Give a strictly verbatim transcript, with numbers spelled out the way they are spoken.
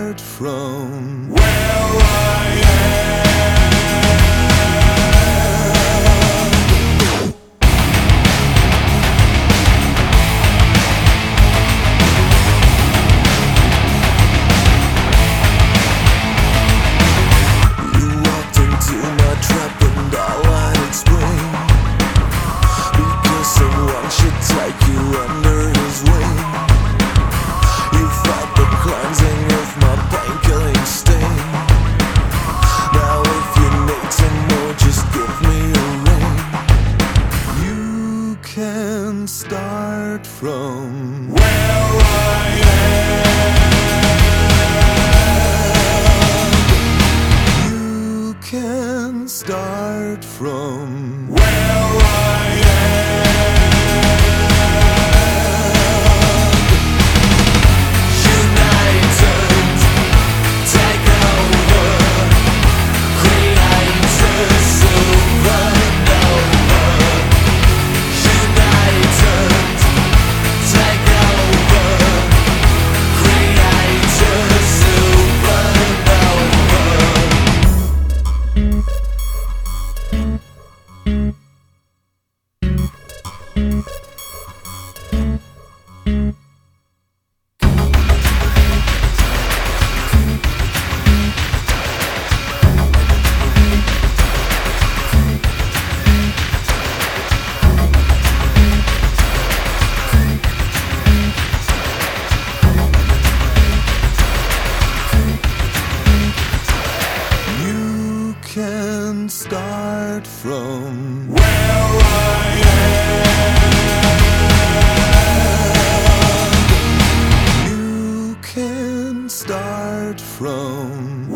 start from where I am. You walked into my trap and all I explained, because someone should take you under his wing. You felt the cleansing of my pain-killing sting. Now if you need some more, just give me a ring. You can start from where I am. You can start from where I am. Can start from where I am. You can start from